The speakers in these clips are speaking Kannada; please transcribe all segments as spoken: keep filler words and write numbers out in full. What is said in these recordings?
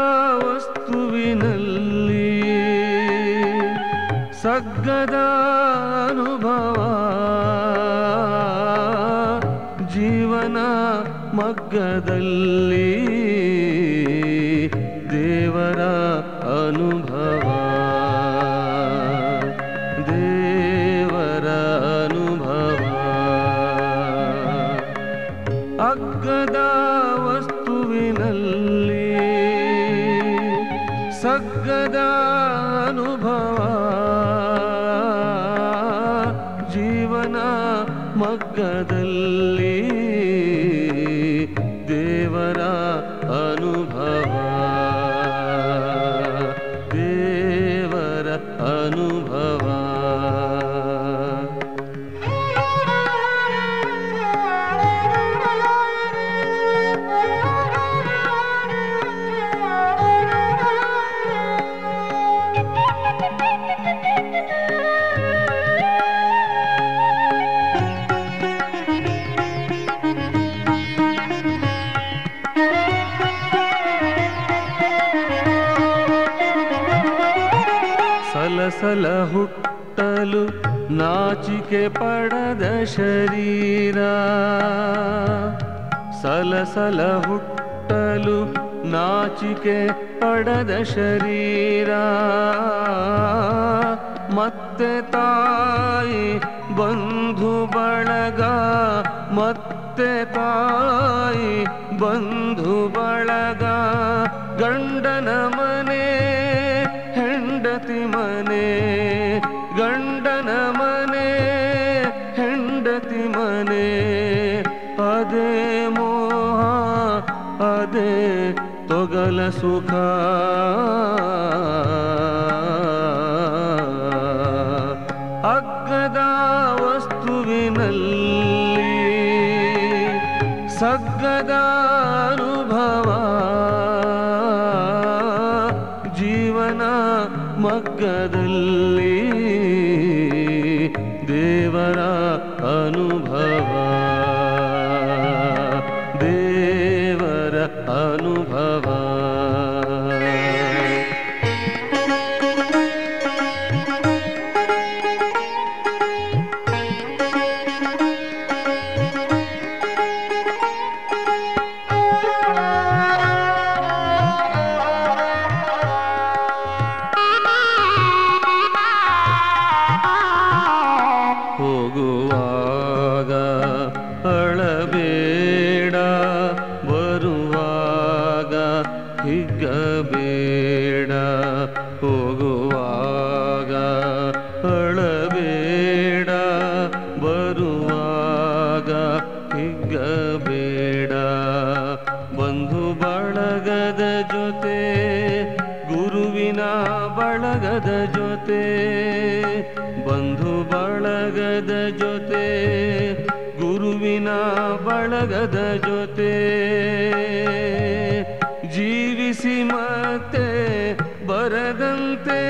ವಸ್ತುವಿನಲ್ಲಿ ಸಗ್ಗದ ಅನುಭವ ಜೀವನ ಮಗ್ಗದಲ್ಲಿ ದೇವರ ಅನುಭವ ದೇವರ ಅನುಭವ ಅಗ್ಗದ ವಸ್ತುವಿನಲ್ಲಿ ಸಗ್ಗದ ಅನುಭವ ಜೀವನ ಮಗ್ಗದಲ್ಲಿ ದೇವರ ಅನುಭವ ದೇವರ ಅನುಭವ ಸಲ ಹುಟ್ಟಲು ನಾಚಿಕೆ ಪಡದ ಶರೀರ ಸಲಸಲ ಹುಟ್ಟಲು ನಾಚಿಕೆ ಪಡದ ಶರೀರ ಮತ್ತೆ ತಾಯಿ ಬಂಧು ಬಳಗ ಮತ್ತೆ ತಾಯಿ ಬಂಧು ಬಳಗ ಗಂಡನ ಮನೆ ಹೆಂಡತಿ ಮನೆ ಗಂಡನ ಮನೆ ಹೆಂಡತಿ ಮನೆ ಅದೇ ಮೋಹ ಅದೇ ತೊಗಲ ಸುಖ ಅಗ್ಗದ ವಸ್ತುವಿನಲ್ಲಿ ಸಗ್ಗದ ಅನುಭವ ಜೀವನ ಮಗ್ಗದಲ್ಲಿ ದೇವರ ಅನುಭವ ದೇವರ ಅನುಭವ ಹೋಗುವಾಗ ಅಳಬೇಡ ಬರುವಾಗ ಹಿಗ್ಗಬೇಡ ಹೋಗುವಾಗ ಅಳಬೇಡ ಬರುವಾಗ ಹಿಗ್ಗಬೇಡ ಬಂಧು ಬಳಗದ ಜೊತೆ ಗುರುವಿನ ಬಳಗದ ಜೊತೆ ಬಂಧು ಬಳಗದ ಜೊತೆ ಗುರುವಿನ ಬಳಗದ ಜೊತೆ ಜೀವಿಸಿ ಮತ್ತೆ ಬರದಂತೆ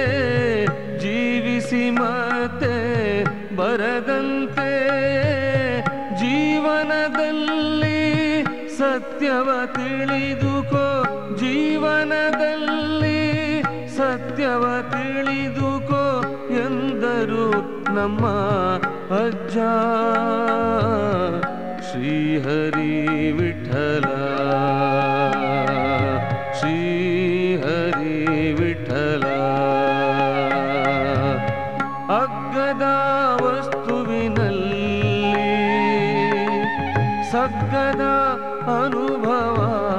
ಜೀವಿಸಿ ಮತ್ತೆ ಬರದಂತೆ ಜೀವನದಲ್ಲಿ ಸತ್ಯವ ತಿಳಿದುಕೋ ಜೀವನದಲ್ಲಿ ಸತ್ಯವ ತಿಳಿದುಕೋ ಎಂದರು ನಮ್ಮ ಅಜ್ಜ ಶ್ರೀಹರಿ ವಿಠಲ ಶ್ರೀಹರಿ ವಿಠಲ ಅಗ್ಗದ ವಸ್ತುವಿನಲ್ಲಿ ಸಗ್ಗದ ಅನುಭವ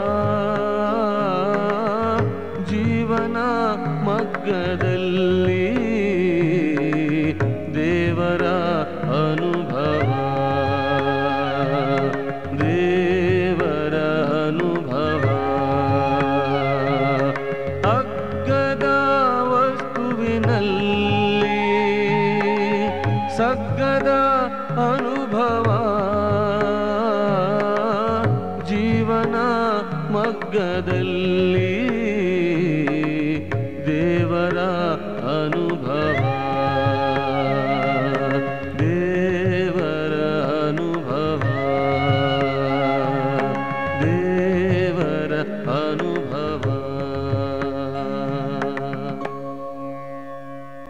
ಜೀವನ ಮಗ್ಗದಲ್ಲಿ ದೇವರ ಅನುಭವ ದೇವರ ಅನುಭವ ಅಗ್ಗದ ವಸ್ತುವಿನಲ್ಲಿ ಸಗ್ಗದ ಅನುಭವ ಜೀವನ ಮಗ್ಗದಲ್ಲಿ